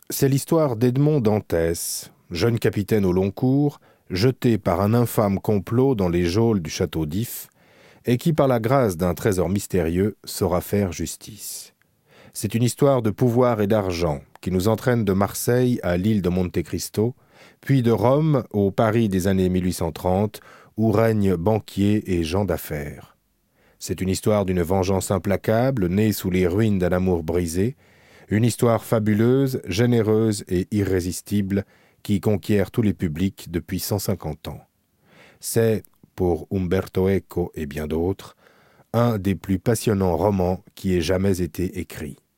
C'est l'histoire d'Edmond Dantès, jeune capitaine au long cours, jeté par un infâme complot dans les geôles du château d'If, et qui, par la grâce d'un trésor mystérieux, saura faire justice. C'est une histoire de pouvoir et d'argent qui nous entraîne de Marseille à l'île de Monte Cristo, puis de Rome au Paris des années 1830, où règnent banquiers et gens d'affaires. C'est une histoire d'une vengeance implacable, née sous les ruines d'un amour brisé, une histoire fabuleuse, généreuse et irrésistible qui conquiert tous les publics depuis 150 ans. C'est, pour Umberto Eco et bien d'autres, un des plus passionnants romans qui ait jamais été écrit.